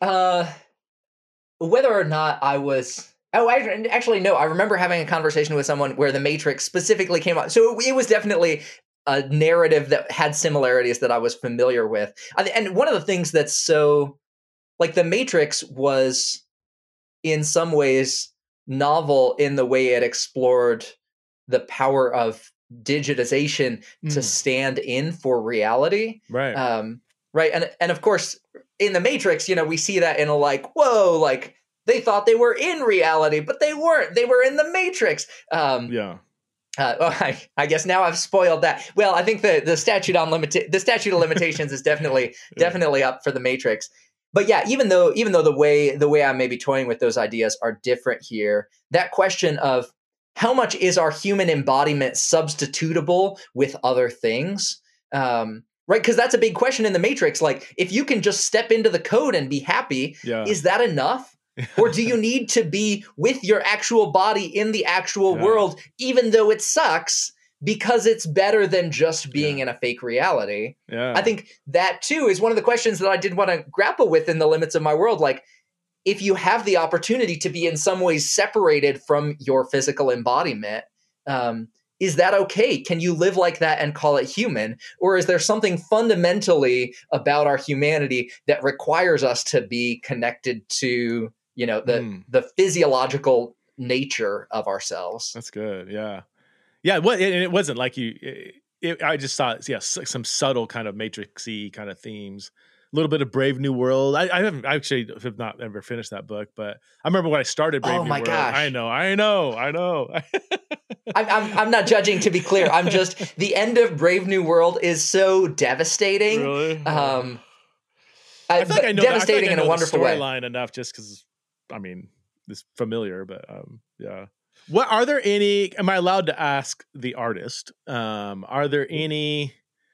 whether or not I was. Oh, actually, no. I remember having a conversation with someone where The Matrix specifically came up. So it was definitely a narrative that had similarities that I was familiar with. And one of the things that's so, like, The Matrix was in some ways novel in the way it explored the power of digitization to stand in for reality. Right. Right. And of course, in The Matrix, you know, we see that in a like, whoa, like, they thought they were in reality, but they weren't. They were in the Matrix. Yeah. I guess now I've spoiled that. Well, I think the statute of limitations is definitely up for The Matrix. But yeah, even though the way I'm maybe toying with those ideas are different here, that question of how much is our human embodiment substitutable with other things, right? Because that's a big question in The Matrix. Like, if you can just step into the code and be happy, is that enough? Or do you need to be with your actual body in the actual world, even though it sucks, because it's better than just being in a fake reality? I think that, too, is one of the questions that I did want to grapple with in The Limits of My World. Like, if you have the opportunity to be in some ways separated from your physical embodiment, is that okay? Can you live like that and call it human? Or is there something fundamentally about our humanity that requires us to be connected to, you know, the physiological nature of ourselves? That's good. Yeah. Yeah. Well, and it wasn't like I just saw, some subtle kind of Matrixy kind of themes. A little bit of Brave New World. I have not ever finished that book, but I remember when I started Brave New World. Gosh. I know. I'm not judging, to be clear. I'm just, the end of Brave New World is so devastating. Really? I feel like I know devastating in a wonderful way. Storyline enough, just because, I mean, it's familiar, but yeah. What are there any? Am I allowed to ask the artist? Are there any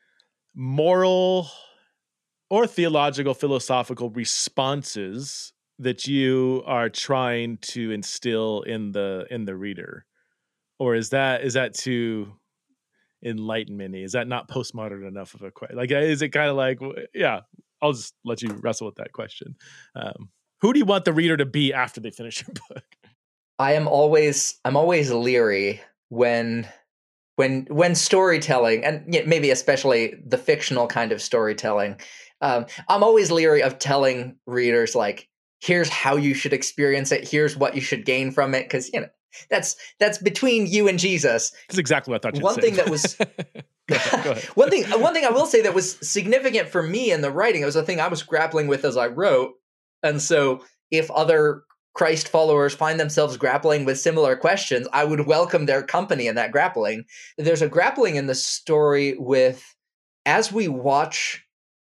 moral or theological, philosophical responses that you are trying to instill in the reader, or is that too enlightenment-y? Is that not postmodern enough of a question? Like, is it kind of like, yeah? I'll just let you wrestle with that question. Who do you want the reader to be after they finish your book? I'm always leery when storytelling, and maybe especially the fictional kind of storytelling, I'm always leery of telling readers, like, here's how you should experience it, here's what you should gain from it, because, you know, that's between you and Jesus. That's exactly what I thought you'd One say. thing that was go ahead. one thing I will say that was significant for me in the writing, it was a thing I was grappling with as I wrote. And so if other Christ followers find themselves grappling with similar questions, I would welcome their company in that grappling. There's a grappling in the story with, as we watch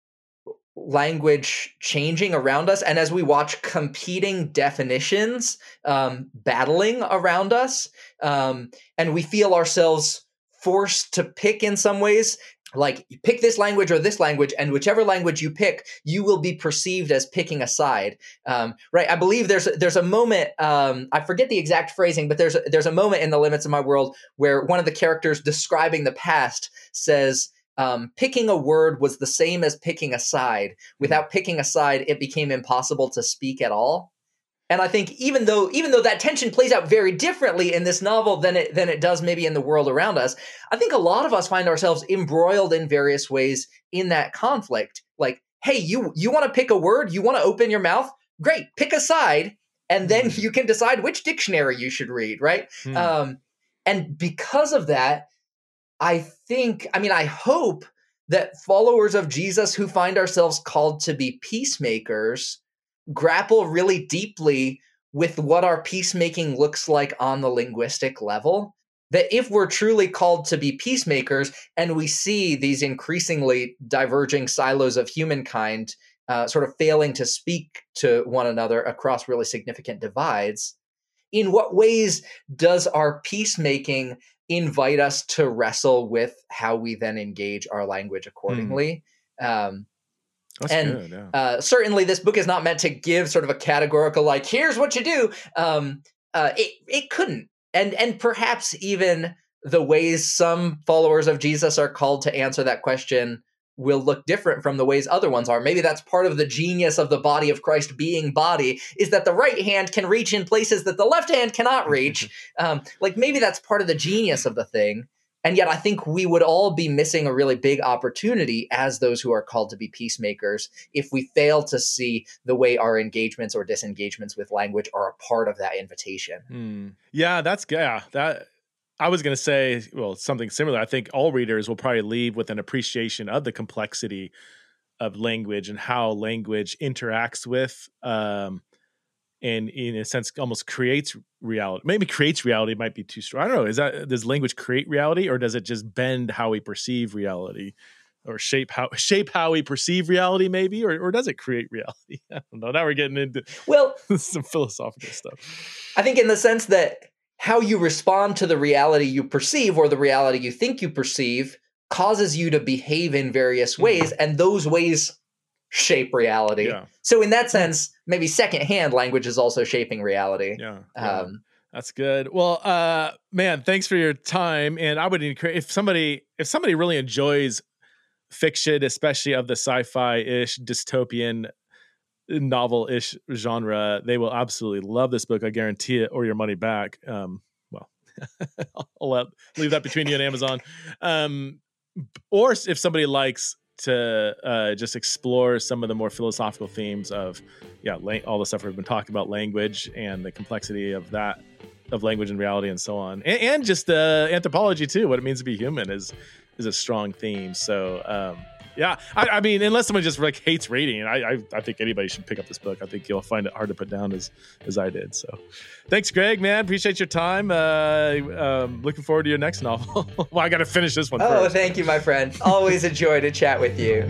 language changing around us, and as we watch competing definitions battling around us, and we feel ourselves forced to pick in some ways. like you pick this language or this language, and whichever language you pick, you will be perceived as picking a side. Right? I believe there's a moment. I forget the exact phrasing, but there's a moment in The Limits of My World where one of the characters describing the past says, picking a word was the same as picking a side. Without picking a side, it became impossible to speak at all. And I think even though that tension plays out very differently in this novel than it does maybe in the world around us, I think a lot of us find ourselves embroiled in various ways in that conflict. Like, hey, you want to pick a word? You want to open your mouth? Great, pick a side, and then you can decide which dictionary you should read, right? And because of that, I hope that followers of Jesus who find ourselves called to be peacemakers grapple really deeply with what our peacemaking looks like on the linguistic level. That if we're truly called to be peacemakers and we see these increasingly diverging silos of humankind sort of failing to speak to one another across really significant divides, in what ways does our peacemaking invite us to wrestle with how we then engage our language accordingly? That's good, yeah. Certainly this book is not meant to give sort of a categorical, like, here's what you do. It couldn't. And perhaps even the ways some followers of Jesus are called to answer that question will look different from the ways other ones are. Maybe that's part of the genius of the body of Christ being body, is that the right hand can reach in places that the left hand cannot reach. Like maybe that's part of the genius of the thing. And yet I think we would all be missing a really big opportunity as those who are called to be peacemakers if we fail to see the way our engagements or disengagements with language are a part of that invitation. Yeah, that's good. Yeah, that I was going to say, well, something similar. I think all readers will probably leave with an appreciation of the complexity of language and how language interacts with and in a sense almost creates reality. Maybe creates reality might be too strong. I don't know. Does language create reality, or does it just bend how we perceive reality, or shape how we perceive reality maybe, or does it create reality? I don't know. Now we're getting into some philosophical stuff. I think in the sense that how you respond to the reality you perceive or the reality you think you perceive causes you to behave in various ways, and those ways shape reality. Yeah. So in that sense, maybe secondhand language is also shaping reality. Yeah. That's good. Well, man, thanks for your time. And I would encourage, if somebody really enjoys fiction, especially of the sci-fi-ish, dystopian, novel-ish genre, they will absolutely love this book. I guarantee it, or your money back. Well, I'll leave that between you and Amazon. Or if somebody likes to just explore some of the more philosophical themes of all the stuff we've been talking about, language and the complexity of that, of language and reality and so on, and just anthropology too, what it means to be human is a strong theme. So I mean, unless someone just like hates reading, I think anybody should pick up this book. I think you'll find it hard to put down as I did. So thanks, Greg, man. Appreciate your time. Looking forward to your next novel. Well, I got to finish this one first. Oh, thank you, my friend. Always a joy to chat with you.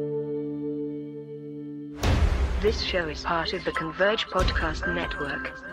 This show is part of the Converge Podcast Network.